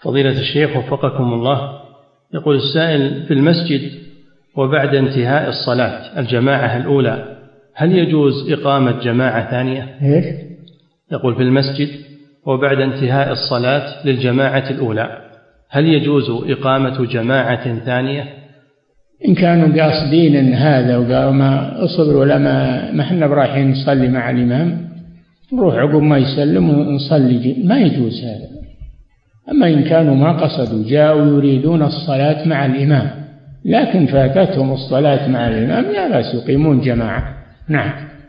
فضيلة الشيخ وفقكم الله، يقول السائل: في المسجد وبعد انتهاء الصلاة الجماعة الأولى هل يجوز إقامة جماعة ثانية؟ يقول: في المسجد وبعد انتهاء الصلاة للجماعة الأولى هل يجوز إقامة جماعة ثانية؟ إن كانوا قاصدين إن هذا وقالوا ما أصبر ولا ما احنا برايحين نصلي مع الإمام، نروح عقب ما يسلم ونصلي، ما يجوز هذا. أما إن كانوا ما قصدوا، جاءوا يريدون الصلاة مع الإمام لكن فاتتهم الصلاة مع الإمام، لا بأس يقيمون جماعة. نعم.